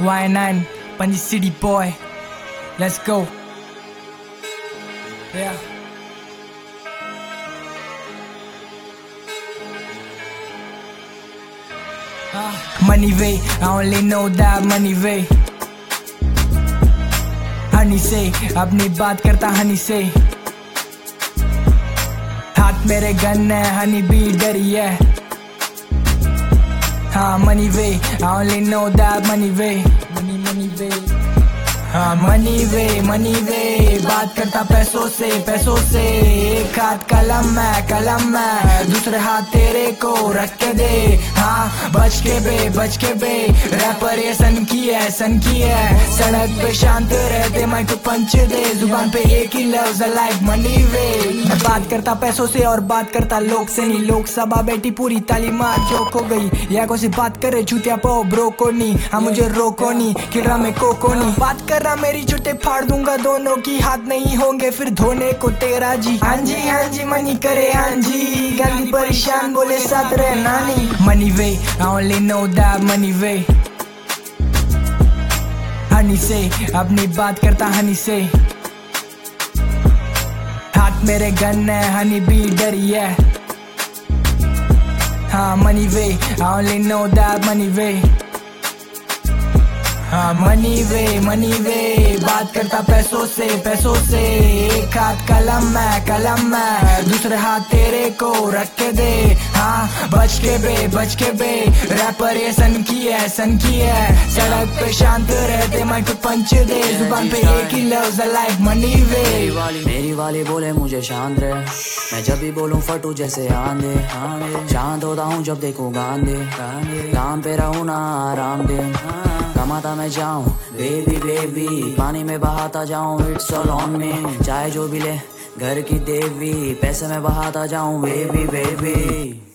Y9, Panji City boy. Let's go. Yeah. Money way, I only know that money way. Honey से अपनी बात करता हनी से, हाथ मेरे गन है, हनी भी डरी है. हाँ money way, I only know that money way. Money way. हाँ money way, बात करता पैसों से. एक हाथ कलम है, दूसरे हाथ तेरे को रख के दे. हाँ बच के बे, रैपर ये सन की है. सड़क पे शांत रहते, माइक को पंच दे, जुबान पे एक ही लफ्ज लाइक मनी वे. मैं बात करता पैसों से और बात करता लोग से नहीं. लोकसभा बैठी पूरी तालीमात जोक हो गई, या को से बात करे चूतिया पाओ ब्रो को नहीं. हाँ मुझे रोको नहीं, किरा में कोको नहीं. बात कर रहा मेरी चुटे फाड़ दूंगा दोनों की, हाथ नहीं होंगे फिर धोने को तेरा जी. हाँ जी मनी करे हाँ जी, गाली परेशान बोले साथ रहे नानी. Money way, I only know that money way. Honey से अपनी बात करता हनी से, हाथ मेरे गन है, हनी भी डरी है. हाँ money way, I only know that money way. हाँ मनी वे, बात करता पैसों से. एक हाथ कलम है, दूसरे हाथ तेरे को रख के दे. हाँ बच के बे, रैपर ये सन की है. सड़क पे शांत रहते, माइक पे पंच दे, जुबान पे एक ही लफ्ज लाइक मनी वे. मेरी वाली बोले मुझे शांत रहे, मैं जब भी बोलूं फटू जैसे आंधे. शांत होता हूँ जब देखूं गांधे, काम पे रहूं ना आराम दे. कमाता मैं जाऊं बेबी, पानी में बहाता जाऊं इट्स ऑल ऑन मी. चाहे जो भी ले घर की देवी, पैसे में बहाता जाऊं बेबी.